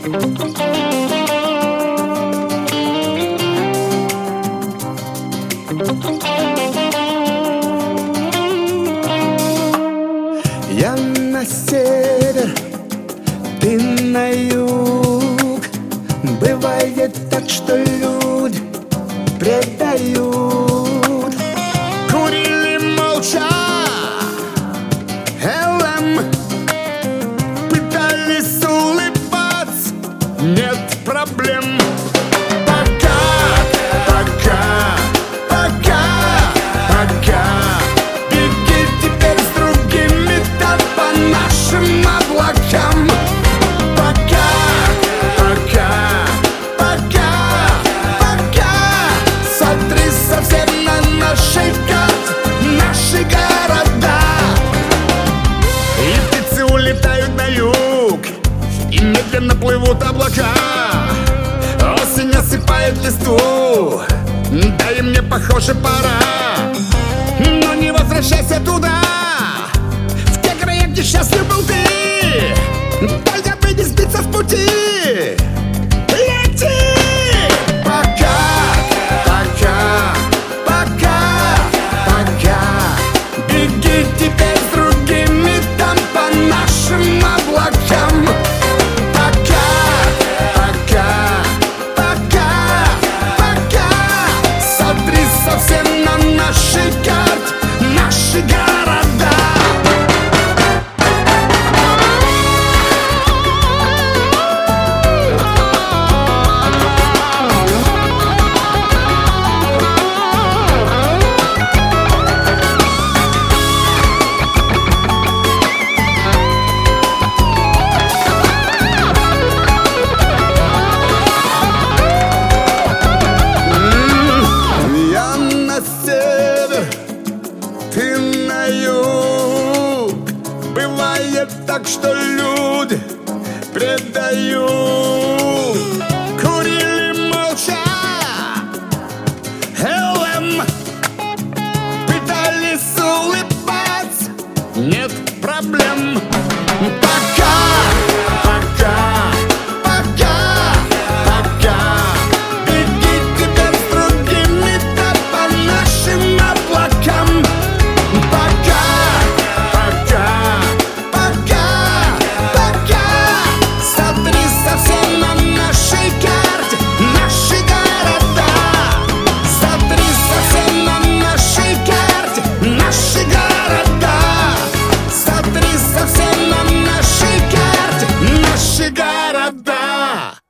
Я на север, ты на юг. Бывает так, что люди предают. Курили молча ЛМ, пытались улыбаться, нет проблем. Пока, пока, пока, пока. Беги теперь с другими, да по нашим облакам. Пока, пока, пока, пока. Смотри совсем на нашей карте, наши города. И птицы улетают на юг, и медленно плывут облака. Осень осыпает листву, да и мне, похоже, пора. Но не возвращайся туда, в те края, где счастлив был ты. Только бы не сбиться с пути. Лети! Пока, пока, пока, пока. Беги теперь с другими там по нашим облакам. Пока, пока, пока, пока. Смотри совсем на нашей карте, наши города. Я на север, ты на юг. Бывает так, что люди предают. Курили молча ЛМ, пытались улыбаться, нет проблем. Пока, пока, пока, пока. Беги теперь с другими, да по нашим облакам. Пока, пока, пока, пока. Смотри совсем на нашей карте, наши города. Смотри совсем на нашей карте, наши города. Смотри совсем на нашей карте, наши города.